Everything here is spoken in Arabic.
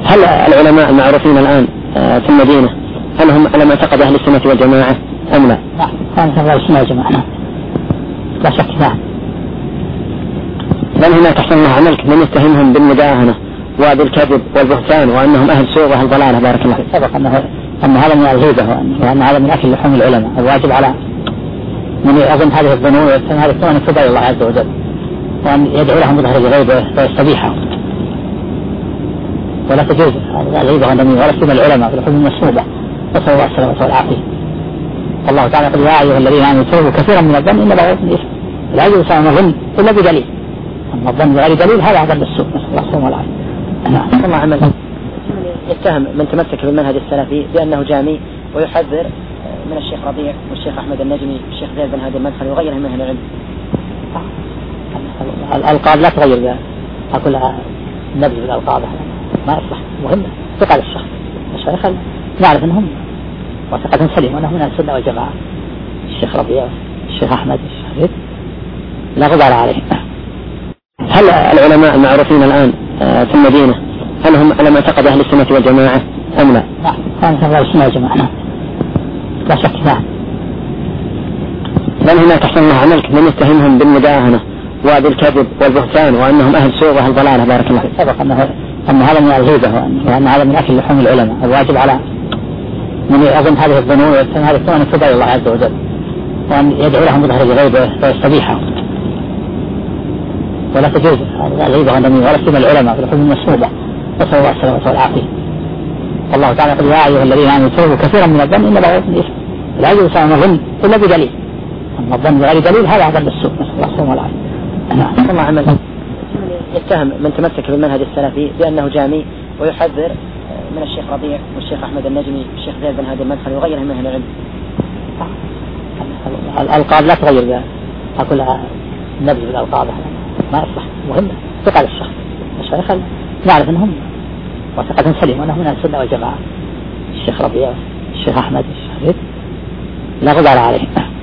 هل العلماء المعروفين الآن في المدينة هل هم على معتقد أهل السنة والجماعة أم لا؟ نعم، كان أهل السنة والجماعة لا شك. نعم. لأن هناك أحسن الله عملك من يتهمهم بالمداهنة وبالكذب والبهتان وأنهم أهل سوء وأهل ضلالة. بارك الله فيك. سبق أن هذا من الغيبة وأن هذا من أكل لحوم العلماء. الواجب على من يظن هذه الظنون ويتهم هذه الظنون يتوب إلى الله عز وجل وأن يدعو لهم بظهر الغيبة ويستبيحهم، ولا تجوز الغيبة والنميمة ولا سيما العلماء في الحكم المسموبة. نسأل الله السلامة والعافية. الله تعالى يقول يا أيها الذين آمنوا اجتنبوا كثيرا من الظن إن بعض الإثم لا يجوز أن نظن إلا بدليل. أما الظن بغير دليل هذا أعظم السوء. نسأل الله السلامة والعافية. نعم. الله عمل يتهم من تمسك بالمنهج السلفي بأنه جامي ويحذر من الشيخ ربيع والشيخ أحمد النجمي والشيخ زيد بن هادي المدخلي وغيرهم من أهل العلم. الألقاب لا تغير بها، أقول نبذ بالألقاب ما يصلح. مهم ثقة للشخص الشيخ نعرف أنهم وثقة سليمة وأنهم من السنة والجماعة. الشيخ ربيع الشيخ أحمد الشيخ زيد لا غبار عليه. هل العلماء المعروفين الآن في المدينة هل هم على معتقد أهل السنة والجماعة أم لا؟ نعم، كان أهل السنة والجماعة لا شك. نعم. لأن هناك أحسن الله عملك من يتهمهم بالمداهنة وبالكذب والبهتان وأنهم أهل سوء وأهل ضلالة. بارك الله فيك. سبق أن هذا من الغيبة وأن هذا من أكل لحوم العلماء. الواجب على من يظن هذه الظنون ويتهم هذه الظنون يتوب إلى الله عز وجل وأن يدعو لهم بظهر الغيبة ويستبيحهم، ولا تجوز الغيبة والنميمة ولا سيما العلماء في الحكم المسموبة. نسأل الله السلامة والعافية. الله تعالى يقول يا أيها الذين آمنوا اجتنبوا كثيرا من الظن إن بعض الإثم لا يجوز أن نظن إلا بدليل. أما الظن بغير دليل هذا أعظم السوء. نسأل الله السلامة والعافية. نعم. الله عمل يتهم من تمسك بالمنهج السلفي بأنه جامي ويحذر من الشيخ ربيع والشيخ أحمد النجمي والشيخ زيد بن هادي المدخلي وغيرهم من أهل العلم. الألقاب لا تغير بها، أقول نبذ بالألقاب ما يصلح. مهم ثقة للشخص الشيخ نعرف أنهم وثقة سليمة وأنهم من السنة والجماعة. الشيخ ربيع الشيخ أحمد الشيخ زيد لا غبار عليه.